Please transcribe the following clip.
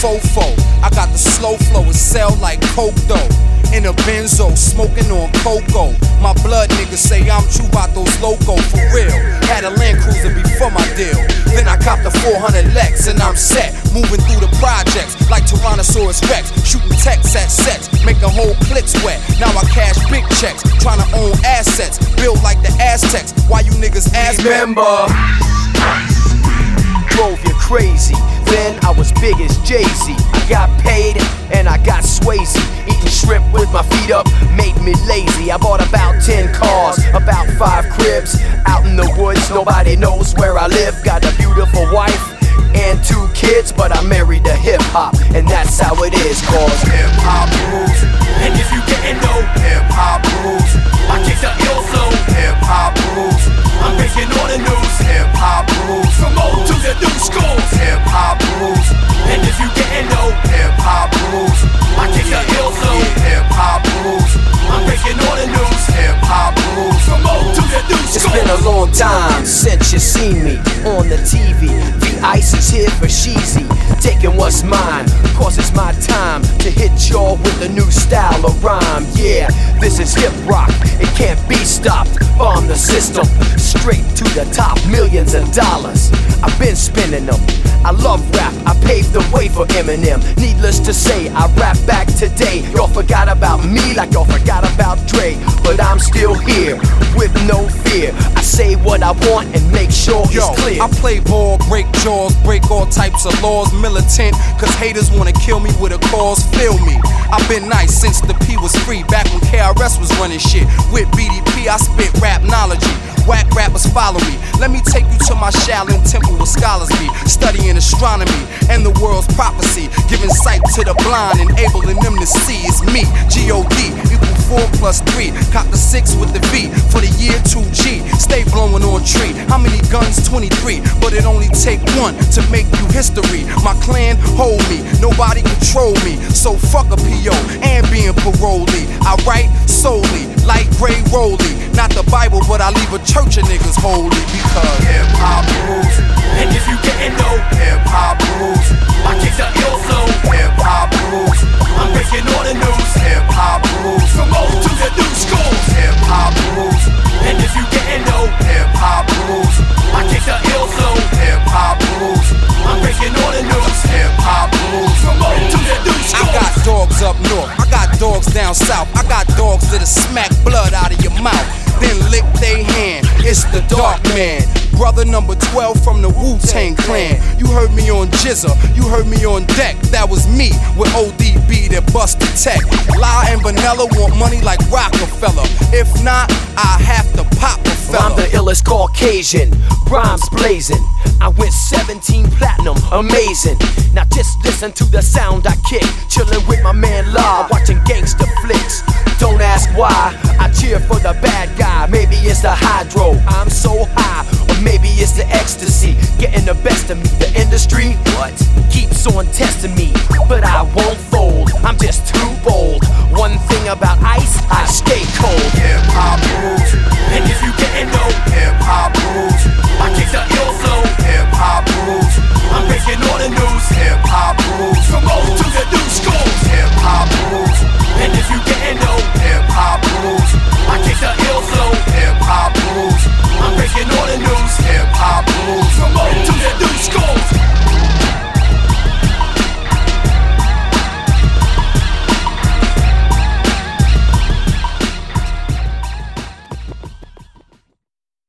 fofo. I got the slow flow, it sell like coke though. In a benzo, smoking on cocoa. My blood niggas say I'm true about those loco, for real. Had a Land Cruiser before my deal. Then I copped a 400 Lex and I'm set. Moving through the projects like Tyrannosaurus Rex. Shooting texts at sets, making whole clicks wet. Now I cash big checks, trying to own assets. Build like the Aztecs, why you niggas ask? Remember, drove you crazy. Then I was big as Jay-Z. I got paid and I got Swayze. Eating shrimp with my feet up made me lazy. I bought about 10 cars, about 5 cribs. Out in the woods, nobody knows where I live. Got a beautiful wife and 2 kids, but I married to hip-hop, and that's how it is, cause hip-hop rules. And if you didn't know, Hip-hop rules. I kick the ill flow. Hip-hop rules. I'm breaking all the news. Hip-hop rules. From old to the new schools. Hip-hop rules. And if you didn't know, Hip-hop rules. I kick the ill flow. Hip-hop rules. I'm breaking all the news. Hip-hop rules. From old to the new schools. It's been a long time since you seen me on the TV. The ice is here for Sheezy, taking what's mine. Cause it's my time to hit y'all with a new style of rhyme. Yeah, this is hip rock, it can't be stopped. Bomb the system, straight to the top, millions of dollars. I've been spinning them. I love rap, I paved the way for Eminem. Needless to say, I rap back today. Y'all forgot about me like y'all forgot about Dre. But I'm still here, with no fear. I say what I want and make sure it's clear. I play ball, break jaws, break all types of laws. Militant, cause haters wanna kill me with a cause. Feel me, I've been nice since the P was free. Back when KRS was running shit. With BDP, I spit rapnology. Whack rappers follow me. Let me take you to my Shaolin temple where scholars be, studying astronomy and the world's prophecy, giving sight to the blind, enabling them to see. It's me, G-O-D, equal 4 plus 3. Cop the 6 with the V for the year 2G. Stay blowing on tree. How many guns? 23. But it only take one to make you history. My clan hold me, nobody control me. So fuck a PO and being parolee. I write solely, light gray rolly. Not the Bible, but I leave a church of niggas holy because hip-hop rules. and if you didn't know, Hip-hop rules. I kick the ill flow. Hip-hop rules. I'm breaking all the news. Hip-hop rules. From old to the new schools. Hip-hop rules. And if you didn't know, Hip-hop rules. I kick the ill flow. Hip-hop rules. I'm breaking all the news. Hip-hop rules. From old to the new schools. I got dogs up north, I got dogs down south. I got dogs that'll smack blood out of your mouth, then lick they hand. It's the Dark Man, brother number 12 from the Wu-Tang Clan. You heard me on Jizza, you heard me on deck. That was me with ODB that busted tech. Lie and Vanilla want money like Rockefeller. If not, I have to pop a fella. I'm the illest Caucasian, rhymes blazing. I went 17 platinum, amazing. Now just listen to the sound I kick. Chillin' with my man La, watching gangster flicks. Don't ask why, I cheer for the bad guy. Maybe it's the hydro, I'm so high. Or maybe it's the ecstasy, getting the best of me. The industry, what? Keeps on testing me, but I won't fold. I'm just